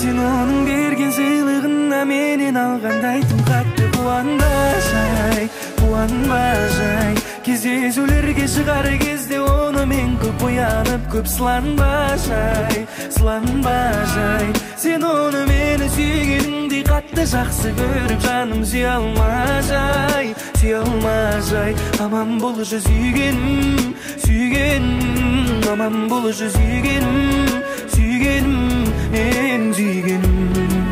Sen onun bergen sыйлыгына менен алгандайтын катты кубанбай, кубанбай. Кездесүүлөргө чыгар кезде оны мен көп уянып, көп сыланбай, сыланбай. Сен оны мени сүйгениңди катты жакшы көрүп, жаным сүйө алмай, сүйө алмай. Аман болушу сүйгеним, сүйгеним, аман болушу сүйгеним, сүйгеним, мен сүйгеним.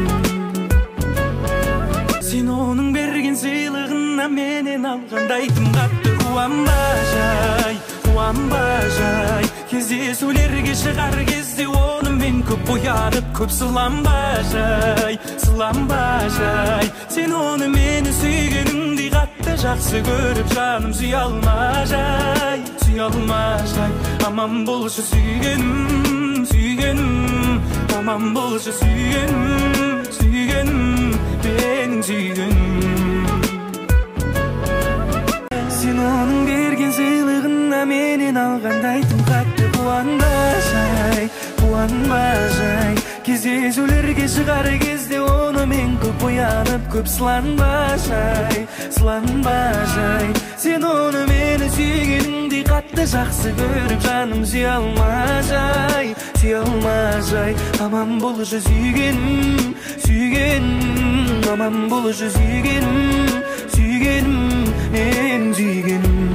Сен оның берген сыйлыгына менен алгандайтын катты кубанбай, кубанбай. Кездесүүлөргө чыгар кезде оны мен көп уянып, көп сыланбай, сыланбай. Сен оны мени сүйгениңди катты жакшы көрүп, жаным сүйө алмай, сүйө алмай. Аман болушу сүйгеним, сүйгеним, аман болушу сүйгеним, сүйгеним, менин сүйгеним. Сен оның берген сыйлыгына менен алгандайтын катты кубанбай, кубанбай. Кездесүүлөргө чыгар кезде оны мен көп уянып, көп сыланбай, сыланбай. Сен оны мени сүйгениңди катты жакшы көрүп, жаным сүйө алмай, сүйө алмай. Аман болушу сүйгеним, сүйгеним, аман болушу сүйгеним, сүйгеним, мен сүйгеним.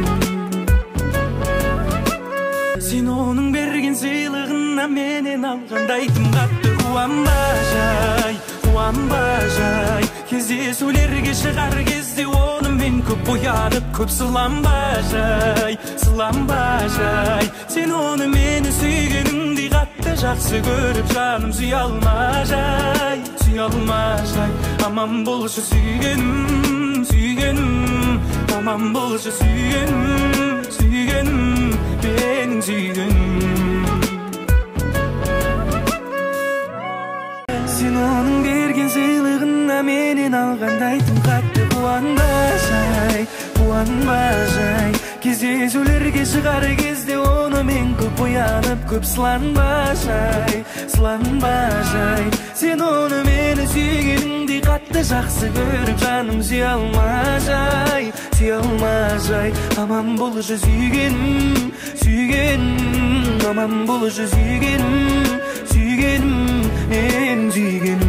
Сен оның берген сыйлыгына менен алгандайтын катты кубанбай, кубанбай. Кездесүүлөргө чыгар кезде оны мен көп уянып, көп сыланбай, сыланбай. Сен оны мени сүйгениңди катты жакшы көрүп, жаным сүйө алмай, сүйө алмай. Аман болушу сүйгеним, сүйгеним, аман болушу сүйгеним, сүйгеним, менин сүйгеним. Сен оның берген сыйлыгына менен алгандайтын катты кубанбай, кубанбай. Кездесүүлөргө чыгар кезде оны мен көп уянып, көп сыланбай, сыланбай. Сен оны мени сүйгениңди катты жакшы көрүп, жаным сүйө алмай, сүйө алмай. Аман болушу сүйгеним, сүйгеним, аман болушу сүйгеним, сүйгеним, мен сүйгеним.